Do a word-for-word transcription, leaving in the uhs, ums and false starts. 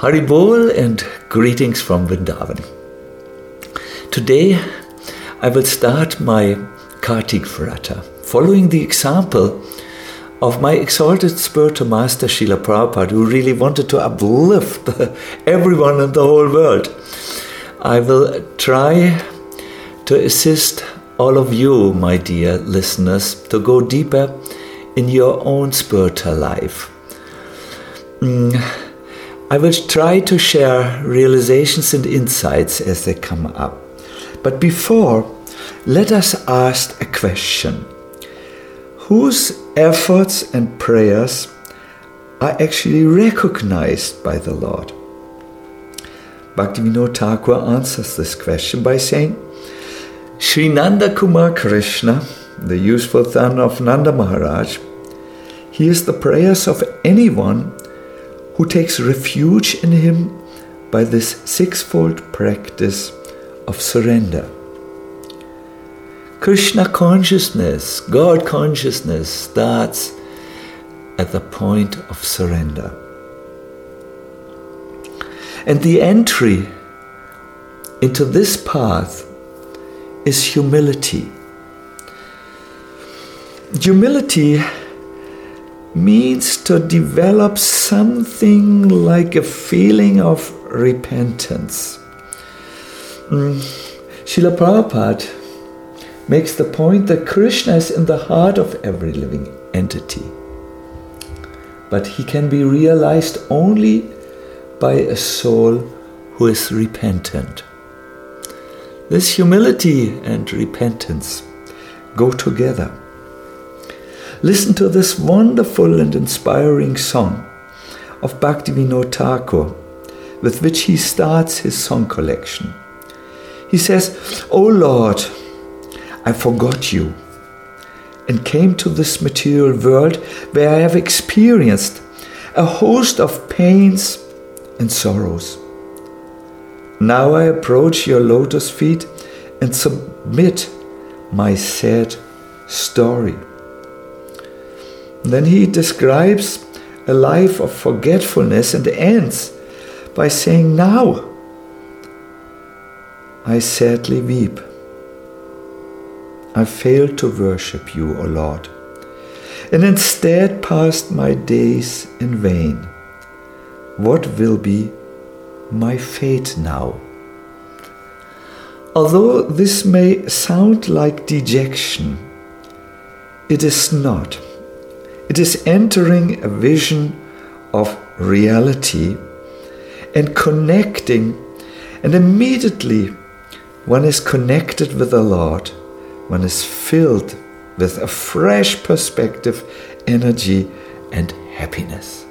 Haribol and greetings from Vrindavan. Today I will start my Kartik Vrata, following the example of my exalted spiritual master Srila Prabhupada, who really wanted to uplift everyone in the whole world. I will try to assist all of you, my dear listeners, to go deeper in your own spiritual life. Mm. I will try to share realizations and insights as they come up. But before, let us ask a question. Whose efforts and prayers are actually recognized by the Lord? Bhaktivinoda Thakur answers this question by saying, Sri Nanda Kumar Krishna, the useful son of Nanda Maharaj, hears the prayers of anyone who takes refuge in him by this sixfold practice of surrender. Krishna consciousness, God consciousness starts at the point of surrender. And the entry into this path is humility. Humility means to develop something like a feeling of repentance. Mm. Srila Prabhupada makes the point that Krishna is in the heart of every living entity, but he can be realized only by a soul who is repentant. This humility and repentance go together. Listen to this wonderful and inspiring song of Bhaktivinoda Thakur, with which he starts his song collection. He says, "O Lord, I forgot you and came to this material world where I have experienced a host of pains and sorrows. Now I approach your lotus feet and submit my sad story." Then he describes a life of forgetfulness and ends by saying, "Now I sadly weep. I failed to worship you, O Lord, and instead passed my days in vain. What will be my fate now?" Although this may sound like dejection, it is not. It is entering a vision of reality and connecting, and immediately one is connected with the Lord. One is filled with a fresh perspective, energy, and happiness.